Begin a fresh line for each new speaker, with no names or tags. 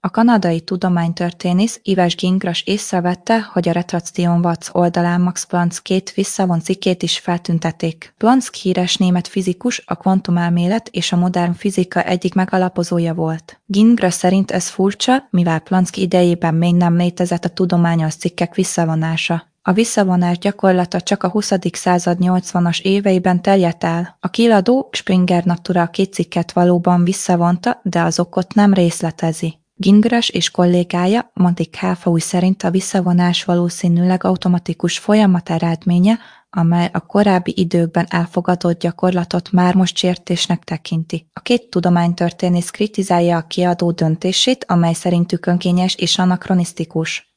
A kanadai tudománytörténész Yves Gingras észrevette, hogy a Retraktion Watts oldalán Max Planck két visszavont cikkét is feltüntették. Planck híres német fizikus, a kvantumelmélet és a modern fizika egyik megalapozója volt. Gingras szerint ez furcsa, mivel Planck idejében még nem létezett a tudományos cikkek visszavonása. A visszavonás gyakorlata csak a 20. század 80-as éveiben terjedt el. A kiadó Springer Natura két cikket valóban visszavonta, de az okot nem részletezi. Gingras és kollégája Monty Halfauj szerint a visszavonás valószínűleg automatikus folyamat eredménye, amely a korábbi időkben elfogadott gyakorlatot már most sértésnek tekinti. A két tudománytörténész kritizálja a kiadó döntését, amely szerintük önkényes és anakronisztikus.